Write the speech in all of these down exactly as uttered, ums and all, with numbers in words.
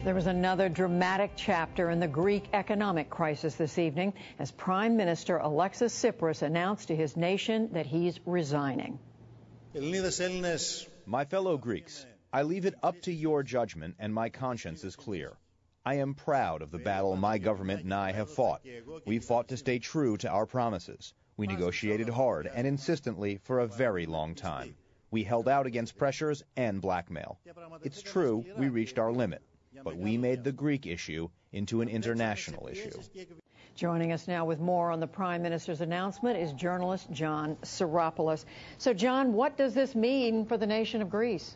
There was another dramatic chapter in the Greek economic crisis this evening as Prime Minister Alexis Tsipras announced to his nation that he's resigning. My fellow Greeks, I leave it up to your judgment, and my conscience is clear. I am proud of the battle my government and I have fought. We fought to stay true to our promises. We negotiated hard and insistently for a very long time. We held out against pressures and blackmail. It's true, we reached our limit. But we made the Greek issue into an international issue. Joining us now with more on the Prime Minister's announcement is journalist John Psaropoulos. So, John, what does this mean for the nation of Greece?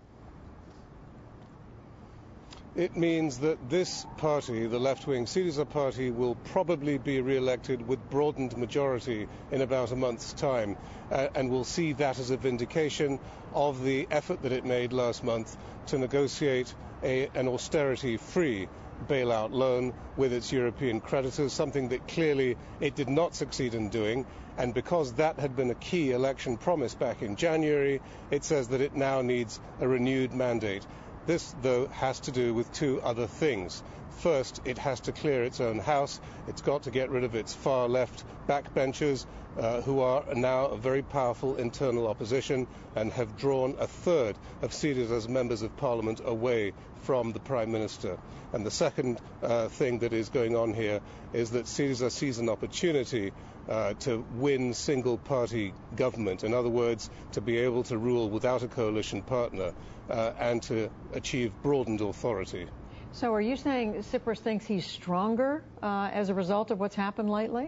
It means that this party, the left-wing Syriza party, will probably be re-elected with broadened majority in about a month's time. Uh, and we'll see that as a vindication of the effort that it made last month to negotiate a, an austerity-free bailout loan with its European creditors, something that clearly it did not succeed in doing. And because that had been a key election promise back in January, it says that it now needs a renewed mandate. This, though, has to do with two other things. First, it has to clear its own house. It's got to get rid of its far-left backbenchers, uh, who are now a very powerful internal opposition and have drawn a third of Syriza's members of parliament away from the Prime Minister. And the second uh, thing that is going on here is that Syriza sees an opportunity uh, to win single-party government. In other words, to be able to rule without a coalition partner uh, and to achieve broadened authority. So are you saying Tsipras thinks he's stronger uh, as a result of what's happened lately?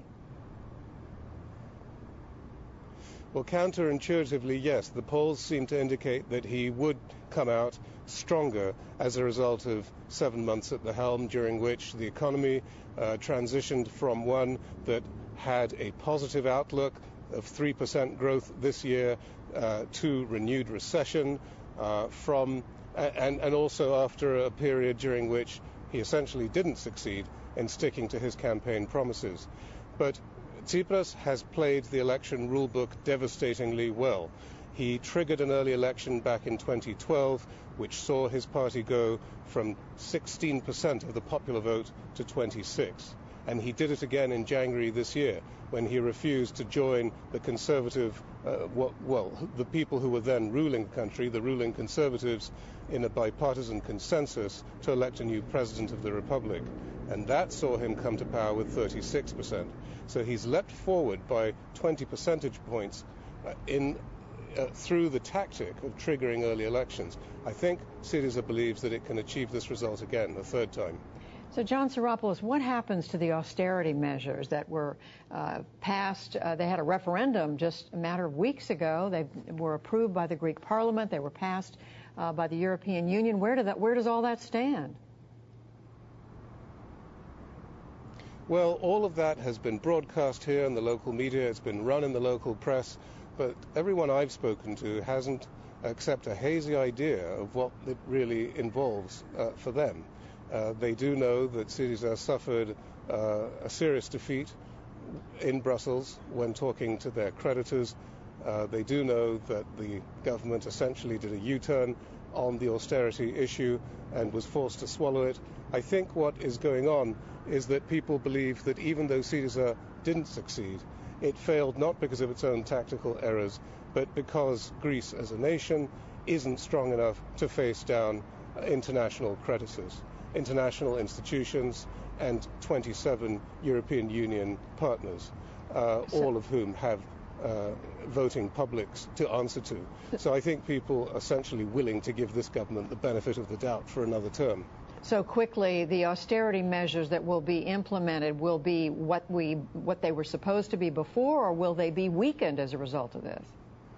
Well, counterintuitively, yes. The polls seem to indicate that he would come out stronger as a result of seven months at the helm, during which the economy uh, transitioned from one that had a positive outlook of three percent growth this year uh, to renewed recession, uh, from and, and also after a period during which he essentially didn't succeed in sticking to his campaign promises. But Tsipras has played the election rulebook devastatingly well. He triggered an early election back in twenty twelve, which saw his party go from sixteen percent of the popular vote to twenty-six. And he did it again in January this year, when he refused to join the conservative, uh, well, the people who were then ruling the country, the ruling conservatives, in a bipartisan consensus to elect a new president of the republic. And that saw him come to power with thirty-six percent. So he's leapt forward by twenty percentage points uh, in uh, through the tactic of triggering early elections. I think Syriza believes that it can achieve this result again, a third time. So, John Psaropoulos, what happens to the austerity measures that were uh, passed? Uh, they had a referendum just a matter of weeks ago. They were approved by the Greek Parliament. They were passed uh, by the European Union. Where, did that, where does all that stand? Well, all of that has been broadcast here in the local media. It's been run in the local press. But everyone I've spoken to hasn't except a hazy idea of what it really involves uh, for them. Uh, they do know that Syriza suffered uh, a serious defeat in Brussels when talking to their creditors. Uh, they do know that the government essentially did a U-turn on the austerity issue and was forced to swallow it. I think what is going on is that people believe that even though Syriza didn't succeed, it failed not because of its own tactical errors, but because Greece as a nation isn't strong enough to face down international creditors, international institutions, and twenty-seven European Union partners, uh, all of whom have uh, voting publics to answer to. So I think people are essentially willing to give this government the benefit of the doubt for another term. So quickly, the austerity measures that will be implemented will be what we what they were supposed to be before, or will they be weakened as a result of this?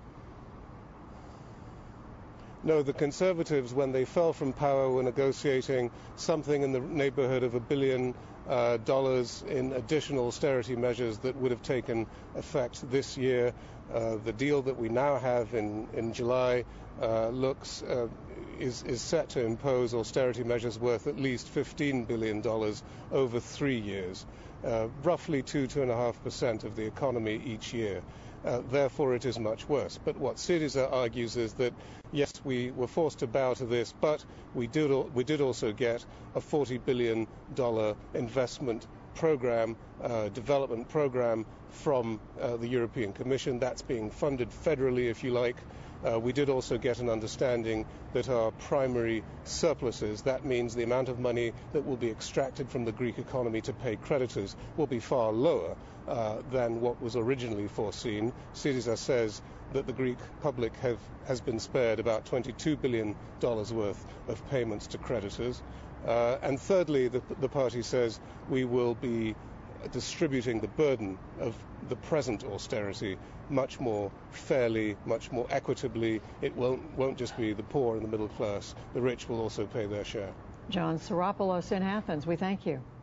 No, the Conservatives, when they fell from power, were negotiating something in the neighborhood of a billion uh, dollars in additional austerity measures that would have taken effect this year. Uh, the deal that we now have in, in July uh, looks uh, is, is set to impose austerity measures worth at least fifteen billion dollars over three years, uh, roughly two, two and a half percent of the economy each year. Uh, therefore, it is much worse. But what Syriza argues is that, yes, we were forced to bow to this, but we did, we did also get a forty billion dollars investment program, uh, development program from uh, the European Commission. That's being funded federally, if you like. Uh, we did also get an understanding that our primary surpluses, that means the amount of money that will be extracted from the Greek economy to pay creditors, will be far lower uh, than what was originally foreseen. Syriza says that the Greek public have, has been spared about twenty-two billion dollars worth of payments to creditors. Uh, and thirdly, the, the party says we will be distributing the burden of the present austerity much more fairly, much more equitably. It won't, won't just be the poor and the middle class. The rich will also pay their share. John Psaropoulos in Athens, we thank you.